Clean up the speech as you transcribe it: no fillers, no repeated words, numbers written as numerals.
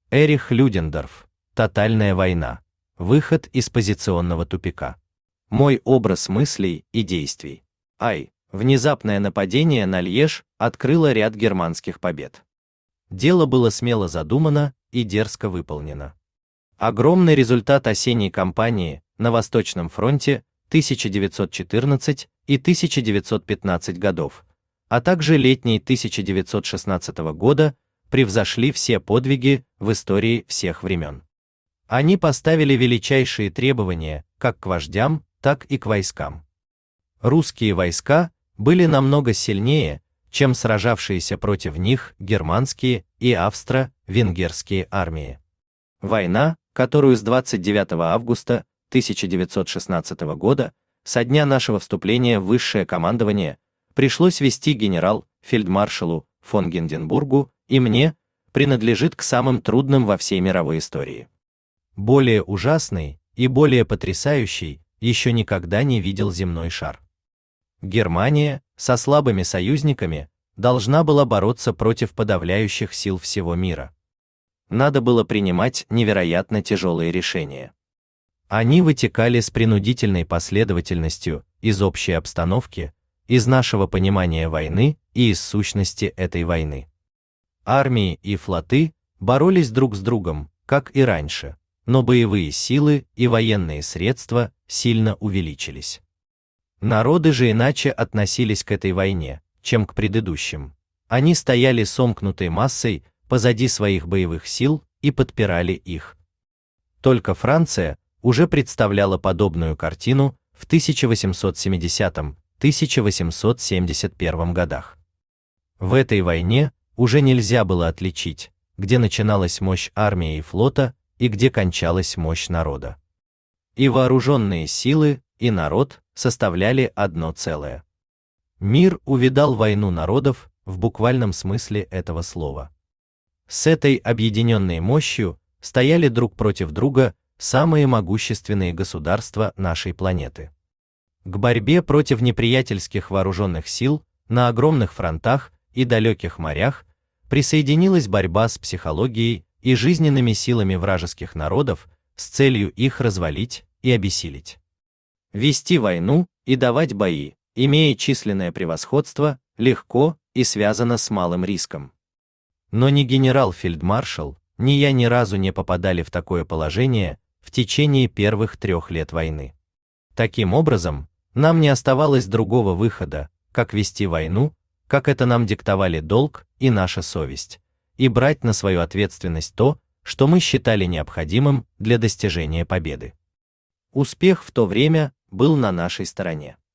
Эрих Людендорф. Тотальная война. Выход из позиционного тупика. Мой образ мыслей и действий. Внезапное нападение на Льеж открыло ряд германских побед. Дело было смело задумано и дерзко выполнено. Огромный результат осенней кампании на Восточном фронте 1914 и 1915 годов, а также летней 1916 года превзошли все подвиги в истории всех времен. Они поставили величайшие требования как к вождям, так и к войскам. Русские войска были намного сильнее, чем сражавшиеся против них германские и австро-венгерские армии. Война, которую с 29 августа 1916 года, со дня нашего вступления в высшее командование, пришлось вести генерал-фельдмаршалу фон Гинденбургу и мне, принадлежит к самым трудным во всей мировой истории. Более ужасный и более потрясающий еще никогда не видел земной шар. Германия со слабыми союзниками должна была бороться против подавляющих сил всего мира. Надо было принимать невероятно тяжелые решения. Они вытекали с принудительной последовательностью из общей обстановки, из нашего понимания войны и из сущности этой войны. Армии и флоты боролись друг с другом, как и раньше, но боевые силы и военные средства сильно увеличились. Народы же иначе относились к этой войне, чем к предыдущим. Они стояли сомкнутой массой позади своих боевых сил и подпирали их. Только Франция уже представляла подобную картину в 1870-1871 годах. В этой войне уже нельзя было отличить, где начиналась мощь армии и флота и где кончалась мощь народа. И вооруженные силы, и народ составляли одно целое. Мир увидал войну народов в буквальном смысле этого слова. С этой объединенной мощью стояли друг против друга самые могущественные государства нашей планеты. К борьбе против неприятельских вооруженных сил на огромных фронтах и далеких морях присоединилась борьба с психологией и жизненными силами вражеских народов с целью их развалить и обессилить. Вести войну и давать бои, имея численное превосходство, легко и связано с малым риском. Но ни генерал-фельдмаршал, ни я ни разу не попадали в такое положение в течение первых 3 лет войны. Таким образом, нам не оставалось другого выхода, как вести войну, как это нам диктовали долг и наша совесть, и брать на свою ответственность то, что мы считали необходимым для достижения победы. Успех в то время был на нашей стороне.